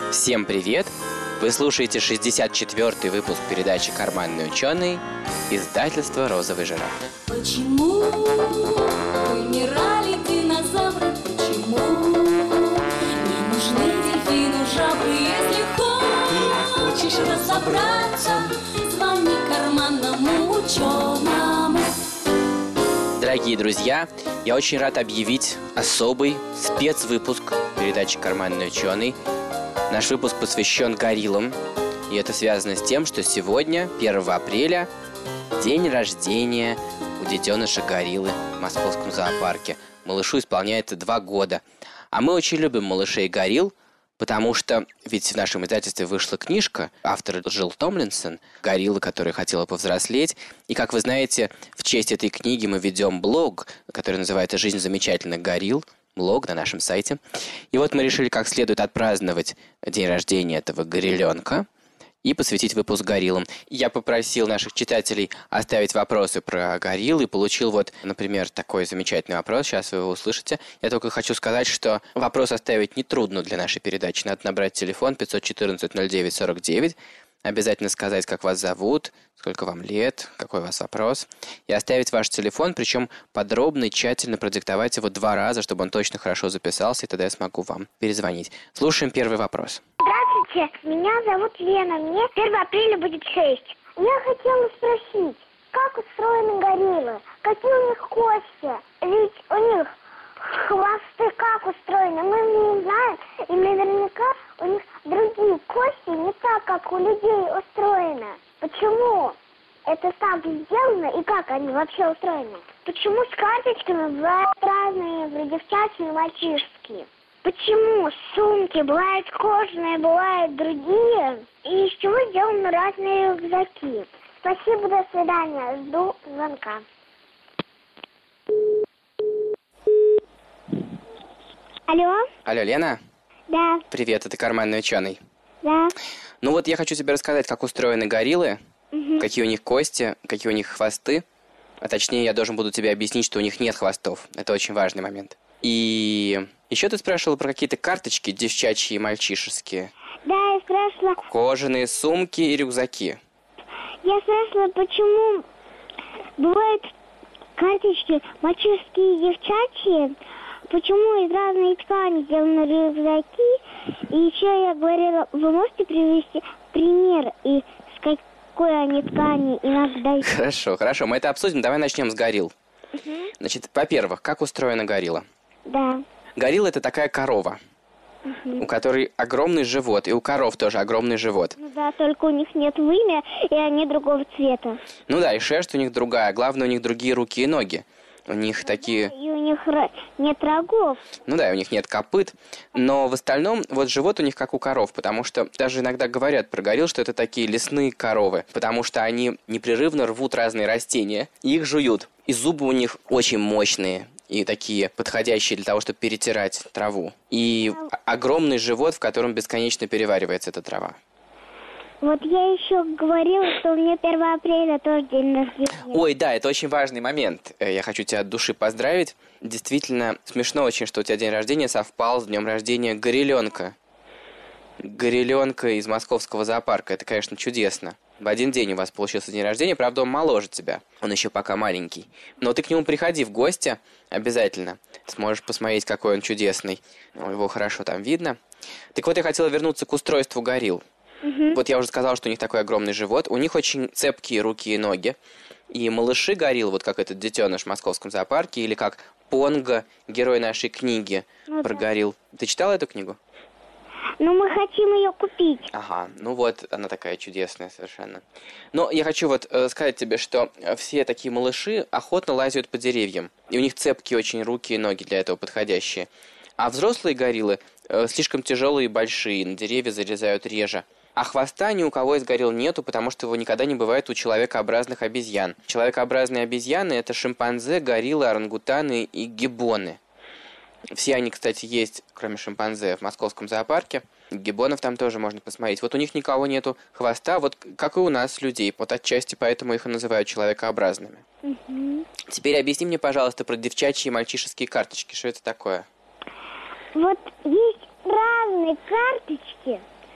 Всем привет! Вы слушаете 64-й выпуск передачи «Карманный ученый» издательства «Розовый жираф». Почему вымирали динозавры? Почему не нужны дельфину жабры? Если хочешь разобраться, звони карманному ученому. Дорогие друзья, я очень рад объявить особый спецвыпуск передачи «Карманный ученый». Наш выпуск посвящен гориллам, и это связано с тем, что сегодня, 1 апреля, день рождения у детеныша гориллы в московском зоопарке. Малышу исполняется 2 года. А мы очень любим малышей горилл, потому что ведь в нашем издательстве вышла книжка, автор Джилл Томлинсон, «Горилла, которая хотела повзрослеть». И, как вы знаете, в честь этой книги мы ведем блог, который называется «Жизнь замечательных горилл», блог на нашем сайте. И вот мы решили как следует отпраздновать день рождения этого горилленка и посвятить выпуск гориллам. Я попросил наших читателей оставить вопросы про горилл и получил вот, например, такой замечательный вопрос. Сейчас вы его услышите. Я только хочу сказать, что вопрос оставить нетрудно для нашей передачи. Надо набрать телефон 514-09-49. Обязательно сказать, как вас зовут, сколько вам лет, какой у вас вопрос. И оставить ваш телефон, причем подробно и тщательно продиктовать его 2 раза, чтобы он точно хорошо записался, и тогда я смогу вам перезвонить. Слушаем первый вопрос. Здравствуйте, меня зовут Лена, мне 1 апреля будет 6. Я хотела спросить, как устроены гориллы? Какие у них кости? Ведь у них хвосты как устроены? Мы не знаем, и наверняка у них другие кости не так, как у людей устроены. Почему это так сделано и как они вообще устроены? Почему с карточками бывают разные, вроде девчачьи и мальчишеские? Почему сумки бывают кожаные, бывают другие? И из чего сделаны разные рюкзаки? Спасибо, до свидания. Жду звонка. Алло? Алло, Лена? Да. Привет, это «Карманный ученый». Да. Ну вот я хочу тебе рассказать, как устроены гориллы, какие у них кости, какие у них хвосты. А точнее, я должен буду тебе объяснить, что у них нет хвостов. Это очень важный момент. И еще ты спрашивала про какие-то карточки девчачьи и мальчишеские. Да, я спрашивала. Кожаные сумки и рюкзаки. Я спрашивала, почему бывают карточки мальчишеские и девчачьи, почему из разной ткани сделаны рюкзаки. И еще я говорила, вы можете привести пример, и с какой они ткани, и нас дать. Хорошо, мы это обсудим. Давай начнем с горилл. Значит, во-первых, как устроена горилла? Да. Горилла – это такая корова, у которой огромный живот, и у коров тоже огромный живот. Ну да, только у них нет вымя, и они другого цвета. Ну да, и шерсть у них другая, главное, у них другие руки и ноги. У них такие... И у них нет рогов. Ну да, у них нет копыт, но в остальном вот живот у них как у коров, потому что даже иногда говорят про горилл, что это такие лесные коровы, потому что они непрерывно рвут разные растения и их жуют. И зубы у них очень мощные и такие подходящие для того, чтобы перетирать траву. И огромный живот, в котором бесконечно переваривается эта трава. Вот я еще говорила, что у меня 1 апреля тоже день рождения. Ой, да, это очень важный момент. Я хочу тебя от души поздравить. Действительно, смешно очень, что у тебя день рождения совпал с днем рождения горилленка. Горилленка из московского зоопарка. Это, конечно, чудесно. В один день у вас получился день рождения, правда, он моложе тебя. Он еще пока маленький. Но ты к нему приходи в гости обязательно. Сможешь посмотреть, какой он чудесный. Его хорошо там видно. Так вот, я хотела вернуться к устройству горилл. Вот я уже сказал, что у них такой огромный живот. У них очень цепкие руки и ноги. И малыши горилл, вот как этот детеныш в московском зоопарке, или как Понго, герой нашей книги про горилл. Ты читала эту книгу? Ну, мы хотим ее купить. Ага, ну вот, она такая чудесная совершенно. Но я хочу вот сказать тебе, что все такие малыши охотно лазят по деревьям. И у них цепкие очень руки и ноги для этого подходящие. А взрослые гориллы слишком тяжелые и большие, на деревья залезают реже. А хвоста ни у кого из горилл нету, потому что его никогда не бывает у человекообразных обезьян. Человекообразные обезьяны – это шимпанзе, гориллы, орангутаны и гиббоны. Все они, кстати, есть, кроме шимпанзе, в московском зоопарке. Гиббонов там тоже можно посмотреть. Вот у них никого нету хвоста, вот как и у нас, людей. Вот отчасти поэтому их и называют человекообразными. Теперь объясни мне, пожалуйста, про девчачьи и мальчишеские карточки. Что это такое? Вот есть разные карточки,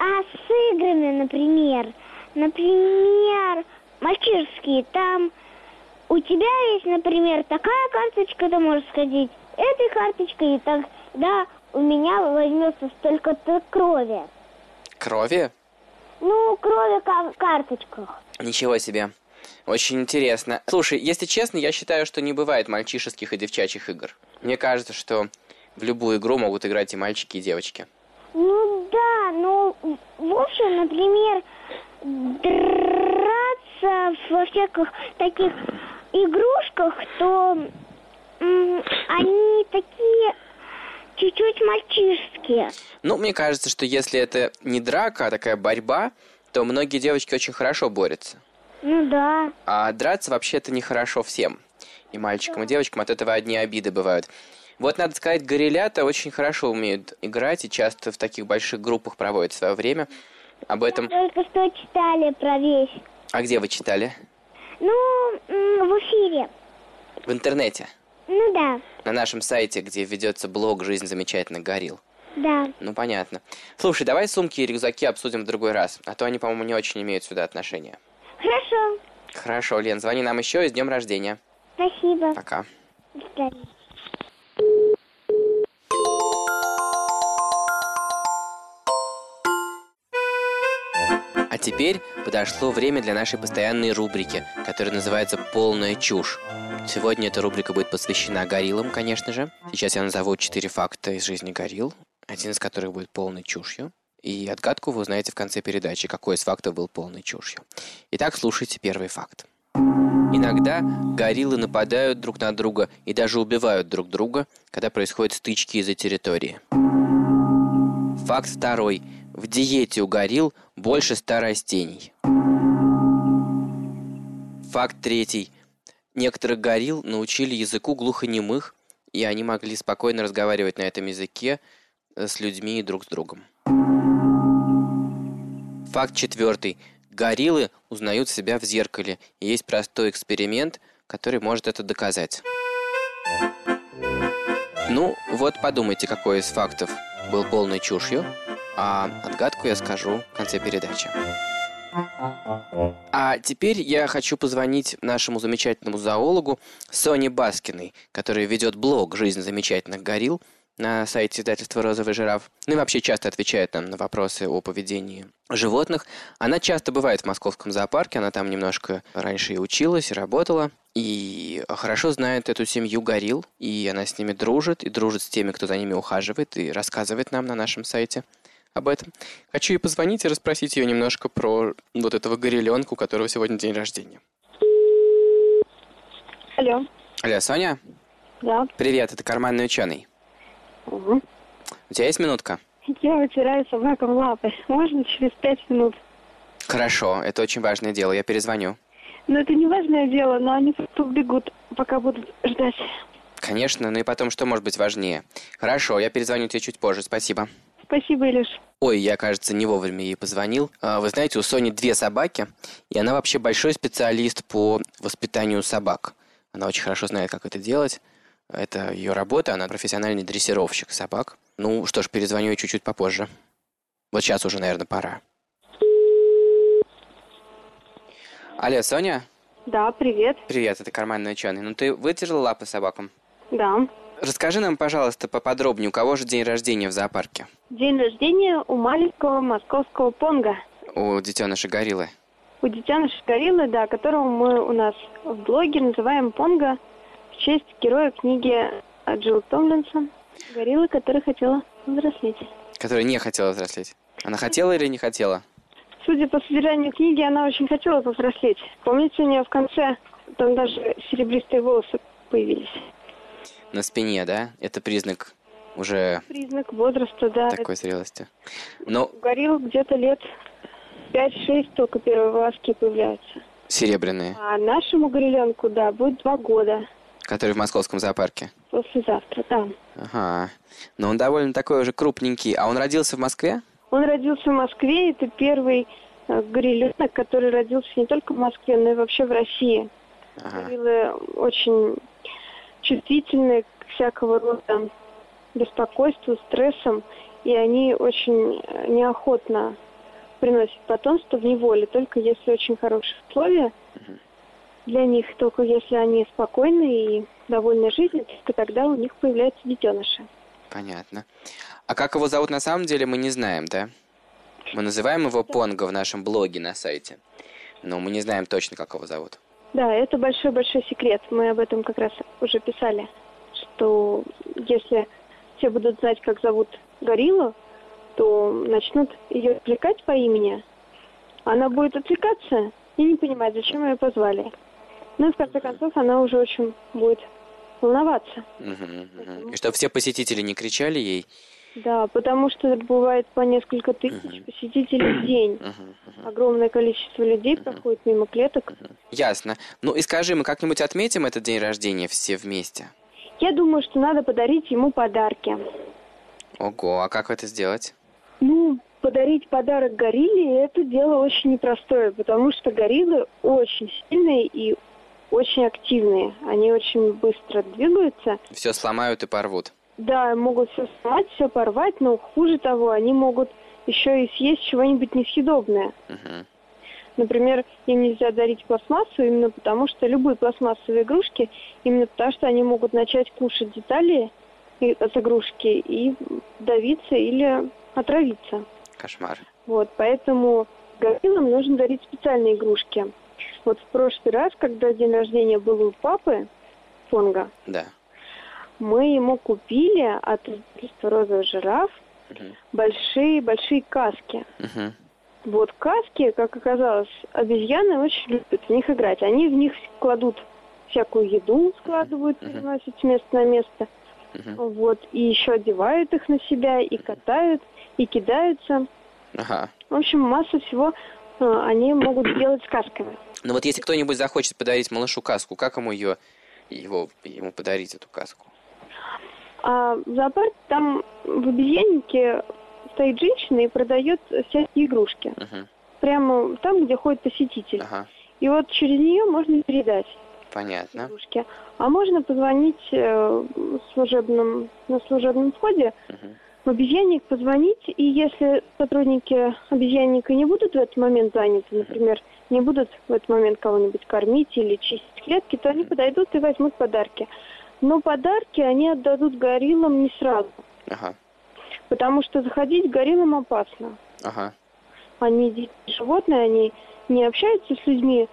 А с играми, например, мальчишеские, там у тебя есть, например, такая карточка, ты можешь сходить этой карточкой, и тогда у меня возьмется столько-то крови. Крови? Ну, крови в карточках. Ничего себе. Очень интересно. Слушай, если честно, я считаю, что не бывает мальчишеских и девчачьих игр. Мне кажется, что в любую игру могут играть и мальчики, и девочки. Ну да, ну, в общем, например, драться во всяких таких игрушках, то они такие чуть-чуть мальчишеские. Ну, мне кажется, что если это не драка, а такая борьба, то многие девочки очень хорошо борются. Ну да. А драться вообще-то нехорошо всем. И мальчикам, и девочкам от этого одни обиды бывают. Вот, надо сказать, гориллята очень хорошо умеют играть и часто в таких больших группах проводят свое время. Об этом... Только что читали про вещь. А где вы читали? Ну, в эфире. В интернете? Ну да. На нашем сайте, где ведется блог «Жизнь замечательных горилл». Да. Ну, понятно. Слушай, давай сумки и рюкзаки обсудим в другой раз, а то они, по-моему, не очень имеют сюда отношения. Хорошо. Хорошо, Лен, звони нам еще и с днем рождения. Спасибо. Пока. До свидания. А теперь подошло время для нашей постоянной рубрики, которая называется «Полная чушь». Сегодня эта рубрика будет посвящена гориллам, конечно же. Сейчас я назову 4 факта из жизни горилл, один из которых будет полной чушью. И отгадку вы узнаете в конце передачи, какой из фактов был полной чушью. Итак, слушайте первый факт. Иногда гориллы нападают друг на друга и даже убивают друг друга, когда происходят стычки из-за территории. Факт второй. В диете у горилл больше 100 растений. Факт третий. Некоторых горилл научили языку глухонемых, и они могли спокойно разговаривать на этом языке с людьми и друг с другом. Факт четвертый. Гориллы узнают себя в зеркале, и есть простой эксперимент, который может это доказать. Ну, вот подумайте, какой из фактов был полной чушью, а отгадку я скажу в конце передачи. А теперь я хочу позвонить нашему замечательному зоологу Соне Баскиной, которая ведет блог «Жизнь замечательных горилл» на сайте издательства «Розовый жираф». Ну и вообще часто отвечает нам на вопросы о поведении животных. Она часто бывает в московском зоопарке, она там немножко раньше и училась, и работала, и хорошо знает эту семью горилл, и она с ними дружит, и дружит с теми, кто за ними ухаживает, и рассказывает нам на нашем сайте об этом. Хочу ей позвонить и расспросить ее немножко про вот этого горилленка, у которого сегодня день рождения. Алло. Алло, Соня? Да. Привет, это карманный ученый. Угу. У тебя есть минутка? Я вытираю собакам лапы. Можно через 5 минут? Хорошо, это очень важное дело, я перезвоню. Но это не важное дело, но они просто убегут, пока будут ждать. Конечно, ну и потом, что может быть важнее? Хорошо, я перезвоню тебе чуть позже, спасибо. Спасибо, Илюш. Ой, я, кажется, не вовремя ей позвонил. Вы знаете, у Сони 2 собаки, и она вообще большой специалист по воспитанию собак. Она очень хорошо знает, как это делать. Это ее работа, она профессиональный дрессировщик собак. Ну что ж, перезвоню ей чуть-чуть попозже. Вот сейчас уже, наверное, пора. Алло, Соня? Да, привет. Привет, это карманный ученый. Ну ты вытерла лапы собакам? Да. Расскажи нам, пожалуйста, поподробнее, у кого же день рождения в зоопарке? День рождения у маленького московского понга. У детеныша гориллы. У детеныша гориллы, да, которого мы у нас в блоге называем понга в честь героя книги Джилл Томлинсон. Горилла, которая хотела взрослеть. Которая не хотела взрослеть. Она хотела или не хотела? Судя по содержанию книги, она очень хотела повзрослеть. Помните, у нее в конце там даже серебристые волосы появились. На спине, да? Это признак уже... Признак возраста, да. Такой зрелости. Но... У горилл где-то лет 5-6 только первые волоски появляются. Серебряные. А нашему горилленку, да, будет 2 года. Который в московском зоопарке? Послезавтра, да. Ага. Но он довольно такой уже крупненький. А он родился в Москве? Он родился в Москве. Это первый горилленок, который родился не только в Москве, но и вообще в России. Ага. Гориллы очень чувствительны к всякого рода беспокойству, стрессам, и они очень неохотно приносят потомство в неволе, только если очень хорошие условия для них, только если они спокойны и довольны жизнью, только тогда у них появляются детеныши. Понятно. А как его зовут на самом деле, мы не знаем, да? Мы называем его Понго в нашем блоге на сайте, но мы не знаем точно, как его зовут. Да, это большой-большой секрет. Мы об этом как раз уже писали, что если все будут знать, как зовут гориллу, то начнут ее отвлекать по имени. Она будет отвлекаться и не понимать, зачем ее позвали. Ну и в конце концов она уже очень будет волноваться. И чтобы все посетители не кричали ей? Да, потому что бывает по несколько тысяч посетителей в день. Огромное количество людей проходит мимо клеток. Ясно. Ну и скажи, мы как-нибудь отметим этот день рождения все вместе? Я думаю, что надо подарить ему подарки. Ого, а как это сделать? Ну, подарить подарок горилле – это дело очень непростое, потому что гориллы очень сильные и очень активные. Они очень быстро двигаются. Все сломают и порвут. Да, могут все сломать, все порвать, но хуже того, они могут еще и съесть чего-нибудь несъедобное. Например, им нельзя дарить пластмассу именно потому, что любые пластмассовые игрушки, именно потому что они могут начать кушать детали от игрушки и давиться или отравиться. Кошмар. Вот, поэтому гориллам нужно дарить специальные игрушки. Вот в прошлый раз, когда день рождения был у папы, Понго, Да. мы ему купили от издательства «Розовый жираф» большие каски. Вот каски, как оказалось, обезьяны очень любят в них играть. Они в них кладут всякую еду, складывают, переносят с места на место. Вот, и еще одевают их на себя, и катают, и кидаются. В общем, массу всего они могут делать с касками. Ну вот если кто-нибудь захочет подарить малышу каску, как ему ему подарить эту каску? А в зоопарке там в обезьяннике стоит женщина и продает всякие игрушки. Прямо там, где ходит посетитель. И вот через нее можно передать игрушки. А можно позвонить на служебном входе в обезьянник, позвонить, и если сотрудники обезьянника не будут в этот момент заняты, например, не будут в этот момент кого-нибудь кормить или чистить клетки, то они подойдут и возьмут подарки. Но подарки они отдадут гориллам не сразу. Потому что заходить к гориллам опасно. Они дикие животные, они не общаются с людьми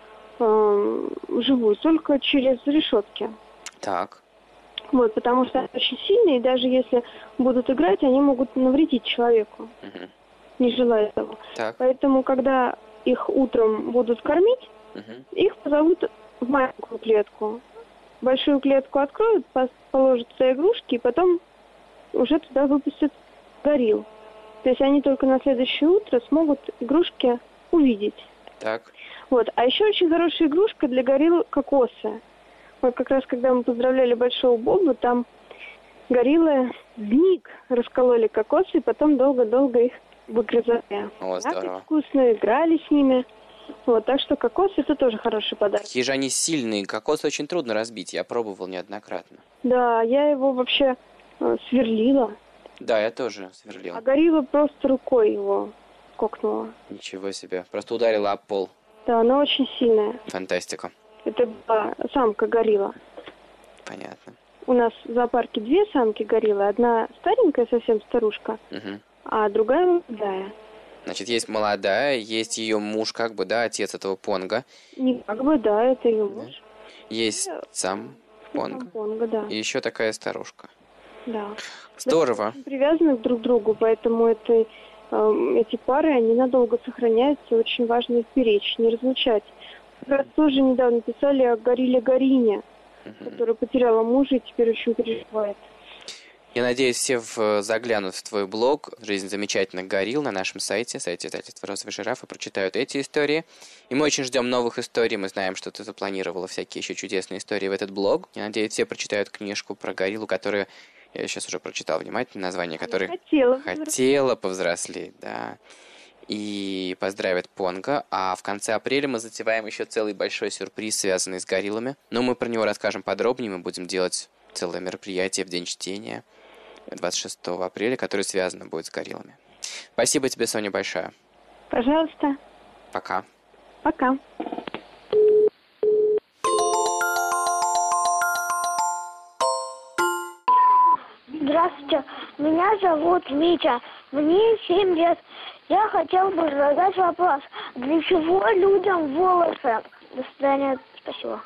вживую, только через решетки. Так. Вот, потому что они очень сильные, и даже если будут играть, они могут навредить человеку, не желая этого. Так. Поэтому, когда их утром будут кормить, их позовут в маленькую клетку. Большую клетку откроют, положат туда игрушки, и потом уже туда выпустят горилл. То есть они только на следующее утро смогут игрушки увидеть. Так. Вот. А еще очень хорошая игрушка для горилл — кокосы. Вот как раз, когда мы поздравляли Большого Боба, там гориллы вмиг раскололи кокосы и потом долго-долго их выгрызали. О, здорово. Так вкусно играли с ними. Вот, так что кокос — это тоже хороший подарок. Какие же они сильные. Кокос очень трудно разбить. Я пробовал неоднократно. Да, я его вообще сверлила. Да, я тоже сверлил. А горилла просто рукой его кокнула. Ничего себе. Просто ударила об пол. Да, она очень сильная. Фантастика. Это была самка горилла. Понятно. У нас в зоопарке две самки гориллы. Одна старенькая, совсем старушка, а другая молодая. Значит, есть молодая, есть ее муж, отец этого Понго. Не да, это ее муж. Есть сам Понго. Понго, да. И еще такая старушка. Да. Здорово. Они привязаны друг к другу, поэтому эти пары, они надолго сохраняются. Очень важно их беречь, не разлучать. Как раз тоже недавно писали о горилле Горине, которая потеряла мужа и теперь очень переживает. Я надеюсь, все заглянут в твой блог «Жизнь замечательных горилл» на нашем сайте издательства «Розовый жираф», и прочитают эти истории. И мы очень ждем новых историй. Мы знаем, что ты запланировала всякие еще чудесные истории в этот блог. Я надеюсь, все прочитают книжку про гориллу, которую я сейчас уже прочитал внимательно, название которой «Хотела повзрослеть», да. И поздравят Понго. А в конце апреля мы затеваем еще целый большой сюрприз, связанный с гориллами. Но мы про него расскажем подробнее. Мы будем делать целое мероприятие в День чтения 26 апреля, которое связано будет с гориллами. Спасибо тебе, Соня, большое. Пожалуйста. Пока. Пока. Здравствуйте, меня зовут Митя, мне 7 лет. Я хотел бы задать вопрос, для чего людям волосы? До свидания, спасибо.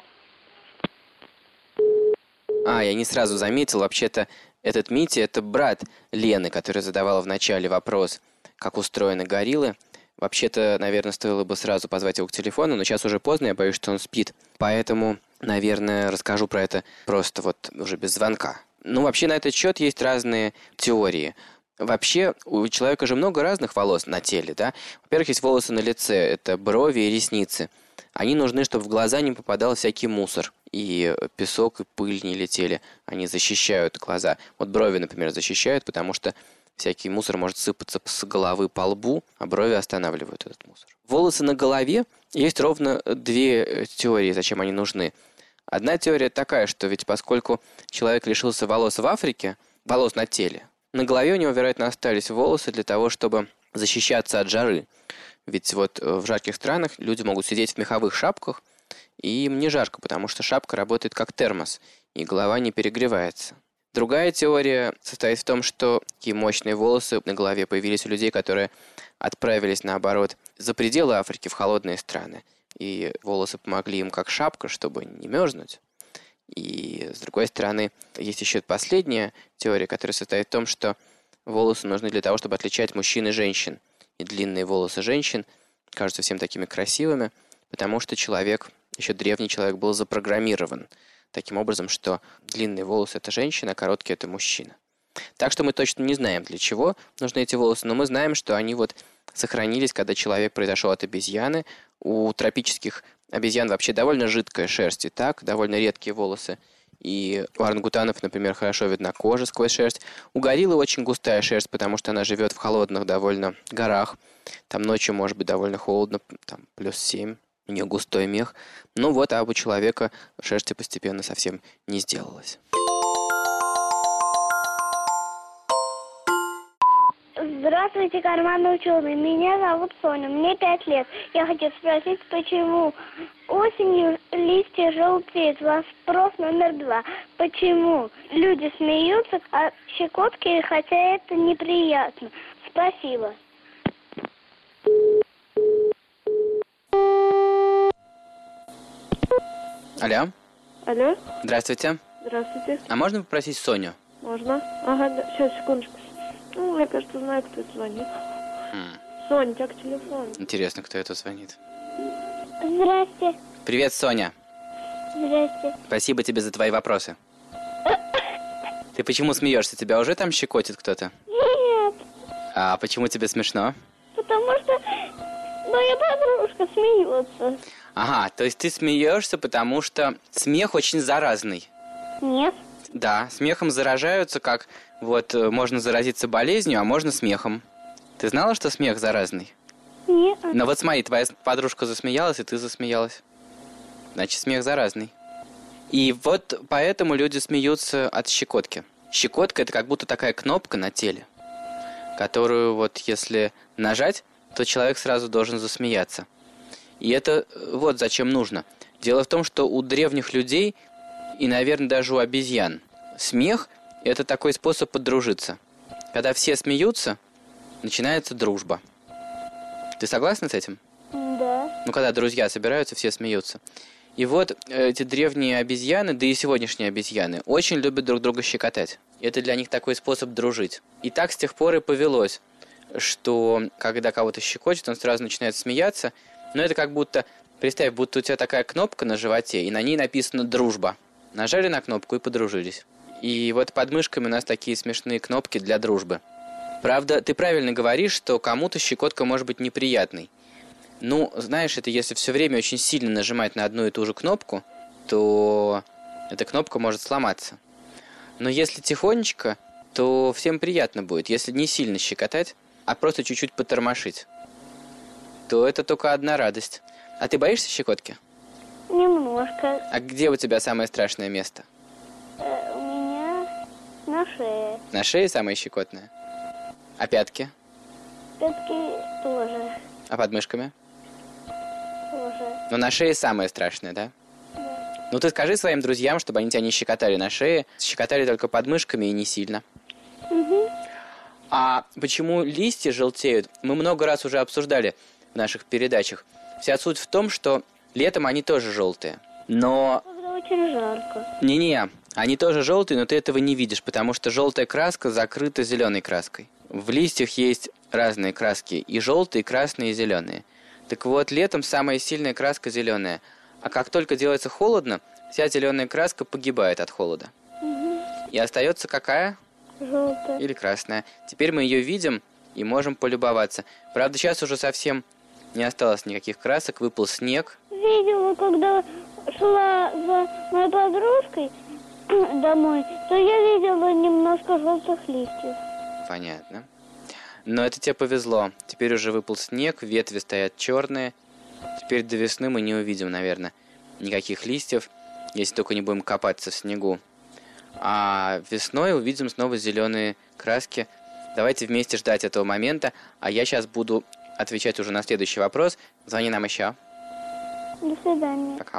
Я не сразу заметил, вообще-то этот Митя – это брат Лены, который задавала в начале вопрос, как устроены гориллы. Вообще-то, наверное, стоило бы сразу позвать его к телефону, но сейчас уже поздно, я боюсь, что он спит. Поэтому, наверное, расскажу про это просто вот уже без звонка. Вообще на этот счет есть разные теории. Вообще, у человека же много разных волос на теле, да? Во-первых, есть волосы на лице, это брови и ресницы. Они нужны, чтобы в глаза не попадал всякий мусор. И песок, и пыль не летели. Они защищают глаза. Вот брови, например, защищают, потому что всякий мусор может сыпаться с головы по лбу, а брови останавливают этот мусор. Волосы на голове, есть ровно две теории, зачем они нужны. Одна теория такая, что ведь поскольку человек лишился волос в Африке, волос на теле, на голове у него, вероятно, остались волосы для того, чтобы защищаться от жары. Ведь вот в жарких странах люди могут сидеть в меховых шапках, и им не жарко, потому что шапка работает как термос, и голова не перегревается. Другая теория состоит в том, что такие мощные волосы на голове появились у людей, которые отправились, наоборот, за пределы Африки в холодные страны. И волосы помогли им как шапка, чтобы не мерзнуть. И, с другой стороны, есть еще последняя теория, которая состоит в том, что волосы нужны для того, чтобы отличать мужчин и женщин. И длинные волосы женщин кажутся всем такими красивыми, потому что человек, еще древний человек, был запрограммирован таким образом, что длинные волосы – это женщина, а короткие – это мужчина. Так что мы точно не знаем, для чего нужны эти волосы, но мы знаем, что они вот сохранились, когда человек произошел от обезьяны. У тропических обезьян вообще довольно жидкая шерсть, и так, довольно редкие волосы. И у орангутанов, например, хорошо видна кожа сквозь шерсть. У гориллы очень густая шерсть, потому что она живет в холодных довольно горах. Там ночью может быть довольно холодно, там +7. У нее густой мех. А у человека шерсти постепенно совсем не сделалось. Здравствуйте, карманный ученый. Меня зовут Соня, мне 5 лет. Я хочу спросить, почему осенью листья желтеют? Вопрос номер 2. Почему люди смеются от щекотки, хотя это неприятно? Спасибо. Алло. Алло. Здравствуйте. Здравствуйте. А можно попросить Соню? Можно? Ага, да, сейчас, секундочку. Я, кажется, знаю, кто это звонит. Соня, у тебя к телефону. Интересно, кто это звонит. Здрасте. Привет, Соня. Здрасте. Спасибо тебе за твои вопросы. Ты почему смеешься? Тебя уже там щекотит кто-то? Нет. А почему тебе смешно? Потому что моя подружка смеется. Ага, то есть ты смеешься, потому что смех очень заразный. Нет. Да, смехом заражаются, как вот можно заразиться болезнью, а можно смехом. Ты знала, что смех заразный? Нет. Но вот смотри, твоя подружка засмеялась, и ты засмеялась. Значит, смех заразный. И вот поэтому люди смеются от щекотки. Щекотка – это как будто такая кнопка на теле, которую вот если нажать, то человек сразу должен засмеяться. И это вот зачем нужно. Дело в том, что у древних людей и, наверное, даже у обезьян смех – это такой способ подружиться. Когда все смеются, начинается дружба. Ты согласна с этим? Да. Когда друзья собираются, все смеются. И вот эти древние обезьяны, да и сегодняшние обезьяны, очень любят друг друга щекотать. Это для них такой способ дружить. И так с тех пор и повелось, что когда кого-то щекочет, он сразу начинает смеяться. Но это как будто, представь, будто у тебя такая кнопка на животе, и на ней написано «дружба». Нажали на кнопку и подружились. И вот под мышками у нас такие смешные кнопки для дружбы. Правда, ты правильно говоришь, что кому-то щекотка может быть неприятной. Знаешь, это если все время очень сильно нажимать на одну и ту же кнопку, то эта кнопка может сломаться. Но если тихонечко, то всем приятно будет. Если не сильно щекотать, а просто чуть-чуть потормошить, то это только одна радость. А ты боишься щекотки? Немножко. А где у тебя самое страшное место? У меня на шее. На шее самое щекотное? А пятки? Пятки тоже. А под мышками? Тоже. Но на шее самое страшное, да? Да. Ну ты скажи своим друзьям, чтобы они тебя не щекотали на шее. Щекотали только под мышками и не сильно. Угу. А почему листья желтеют, мы много раз уже обсуждали в наших передачах. Вся суть в том, что летом они тоже желтые. Но... Когда очень жарко. Не-не, они тоже желтые, но ты этого не видишь, потому что желтая краска закрыта зеленой краской. В листьях есть разные краски, и желтые, и красные, и зеленые. Так вот, летом самая сильная краска зеленая. А как только делается холодно, вся зеленая краска погибает от холода. Угу. И остается какая? Желтая. Или красная. Теперь мы ее видим и можем полюбоваться. Правда, сейчас уже совсем не осталось никаких красок, выпал снег. Видела, когда шла за моей подружкой домой, то я видела немножко желтых листьев. Понятно. Но это тебе повезло. Теперь уже выпал снег, ветви стоят черные. Теперь до весны мы не увидим, наверное, никаких листьев, если только не будем копаться в снегу. А весной увидим снова зеленые краски. Давайте вместе ждать этого момента. А я сейчас буду отвечать уже на следующий вопрос. Звони нам еще. До свидания. Пока.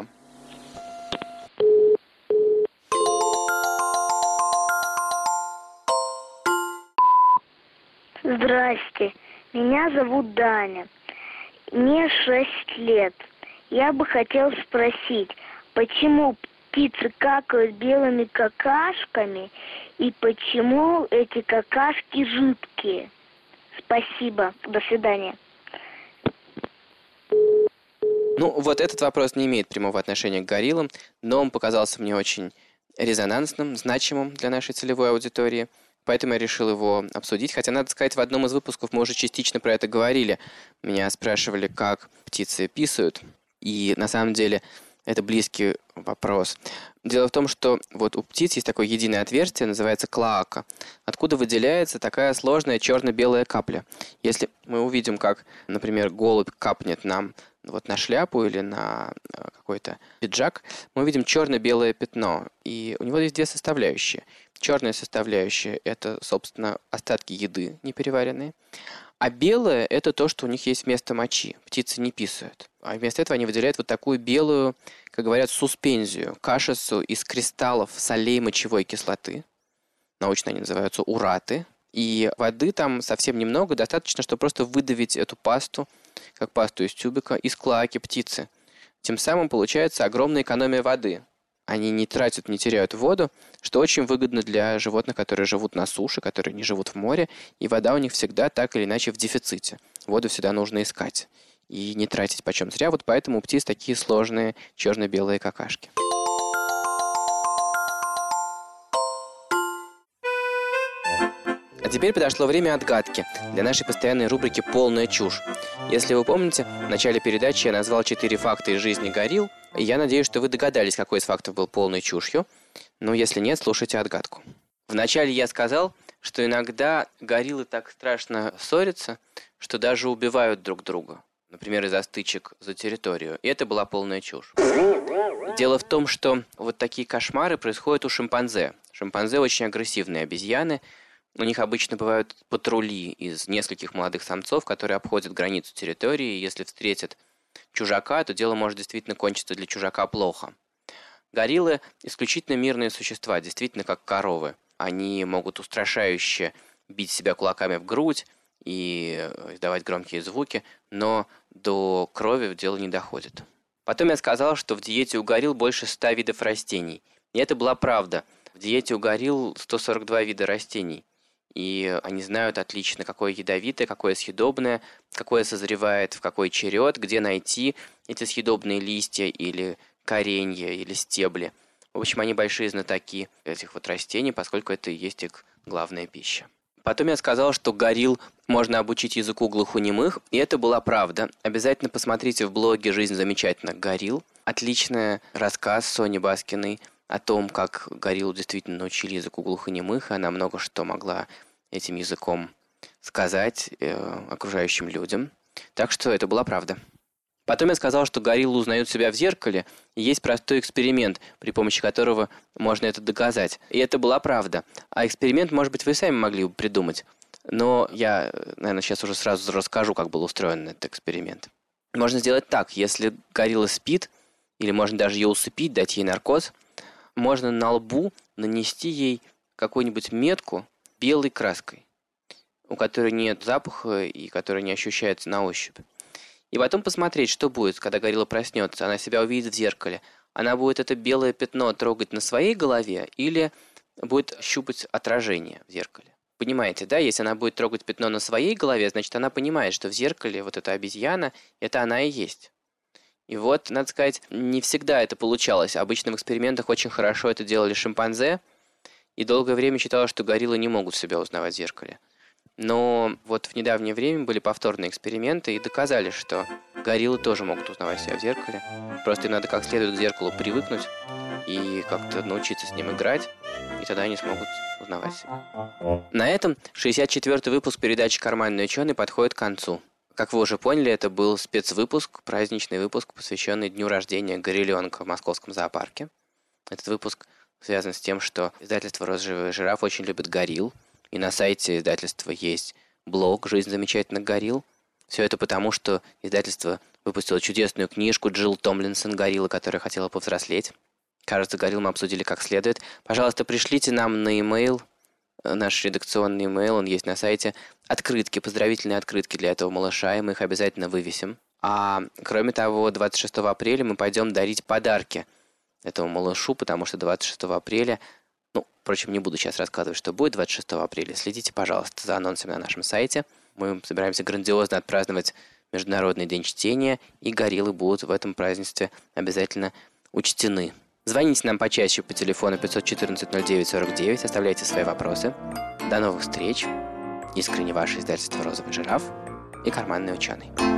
Здрасте, меня зовут Даня. Мне 6 лет. Я бы хотел спросить, почему птицы какают белыми какашками и почему эти какашки жидкие? Спасибо. До свидания. Ну, вот этот вопрос не имеет прямого отношения к гориллам, но он показался мне очень резонансным, значимым для нашей целевой аудитории. Поэтому я решил его обсудить. Хотя, надо сказать, в одном из выпусков мы уже частично про это говорили. Меня спрашивали, как птицы писают. И на самом деле это близкий вопрос. Дело в том, что вот у птиц есть такое единое отверстие, называется клоака, откуда выделяется такая сложная черно-белая капля. Если мы увидим, как, например, голубь капнет нам вот на шляпу или на какой-то пиджак, мы увидим черно-белое пятно. И у него есть две составляющие. Черная составляющая – это, собственно, остатки еды непереваренные. А белое – это то, что у них есть вместо мочи. Птицы не писают. А вместо этого они выделяют вот такую белую, как говорят, суспензию, кашицу из кристаллов солей мочевой кислоты. Научно они называются ураты. И воды там совсем немного, достаточно, чтобы просто выдавить эту пасту, как пасту из тюбика, из клоаки птицы. Тем самым получается огромная экономия воды. Они не тратят, не теряют воду, что очень выгодно для животных, которые живут на суше, которые не живут в море, и вода у них всегда так или иначе в дефиците. Воду всегда нужно искать и не тратить почем зря. Вот поэтому у птиц такие сложные черно-белые какашки. А теперь подошло время отгадки для нашей постоянной рубрики «Полная чушь». Если вы помните, в начале передачи я назвал 4 факта из жизни горилл, и я надеюсь, что вы догадались, какой из фактов был полной чушью. Но если нет, слушайте отгадку. Вначале я сказал, что иногда гориллы так страшно ссорятся, что даже убивают друг друга. Например, из-за стычек за территорию. И это была полная чушь. Дело в том, что вот такие кошмары происходят у шимпанзе. Шимпанзе очень агрессивные обезьяны. У них обычно бывают патрули из нескольких молодых самцов, которые обходят границу территории. И если встретят чужака, то дело может действительно кончиться для чужака плохо. Гориллы исключительно мирные существа, действительно как коровы. Они могут устрашающе бить себя кулаками в грудь и издавать громкие звуки, но до крови дело не доходит. Потом я сказал, что в диете у горилл больше 100 видов растений. И это была правда. В диете у горилл 142 вида растений. И они знают отлично, какое ядовитое, какое съедобное, какое созревает в какой черед, где найти эти съедобные листья или коренья, или стебли. В общем, они большие знатоки этих вот растений, поскольку это и есть их главная пища. Потом я сказал, что горилл можно обучить языку глухонемых, и это была правда. Обязательно посмотрите в блоге «Жизнь замечательных горилл». Отличный рассказ Сони Баскиной о том, как гориллу действительно научили языку глухонемых, и она много что могла этим языком сказать окружающим людям. Так что это была правда. Потом я сказал, что гориллы узнают себя в зеркале, и есть простой эксперимент, при помощи которого можно это доказать. И это была правда. А эксперимент, может быть, вы сами могли бы придумать. Но я, наверное, сейчас уже сразу расскажу, как был устроен этот эксперимент. Можно сделать так, если горилла спит, или можно даже ее усыпить, дать ей наркоз, можно на лбу нанести ей какую-нибудь метку белой краской, у которой нет запаха и которая не ощущается на ощупь. И потом посмотреть, что будет, когда горилла проснется. Она себя увидит в зеркале. Она будет это белое пятно трогать на своей голове или будет щупать отражение в зеркале. Понимаете, да? Если она будет трогать пятно на своей голове, значит, она понимает, что в зеркале вот эта обезьяна, это она и есть. И вот, надо сказать, не всегда это получалось. Обычно в экспериментах очень хорошо это делали шимпанзе, и долгое время считалось, что гориллы не могут себя узнавать в зеркале. Но вот в недавнее время были повторные эксперименты и доказали, что гориллы тоже могут узнавать себя в зеркале. Просто им надо как следует к зеркалу привыкнуть и как-то научиться с ним играть, и тогда они смогут узнавать себя. На этом 64-й выпуск передачи «Карманный ученый» подходит к концу. Как вы уже поняли, это был спецвыпуск, праздничный выпуск, посвященный дню рождения горилленка в Московском зоопарке. Этот выпуск связан с тем, что издательство «Розовый жираф» очень любит горилл, и на сайте издательства есть блог «Жизнь замечательных горилл». Все это потому, что издательство выпустило чудесную книжку Джилл Томлинсон «Горилла, которая хотела повзрослеть». Кажется, горилл мы обсудили как следует. Пожалуйста, пришлите нам на e-mail, наш редакционный e-mail, он есть на сайте, открытки, поздравительные открытки для этого малыша, и мы их обязательно вывесим. А кроме того, 26 апреля мы пойдем дарить подарки этому малышу, потому что 26 апреля... Впрочем, не буду сейчас рассказывать, что будет 26 апреля. Следите, пожалуйста, за анонсами на нашем сайте. Мы собираемся грандиозно отпраздновать Международный день чтения, и гориллы будут в этом празднестве обязательно учтены. Звоните нам почаще по телефону 514-09-49, оставляйте свои вопросы. До новых встреч. Искренне ваше издательство «Розовый жираф» и «Карманный ученый».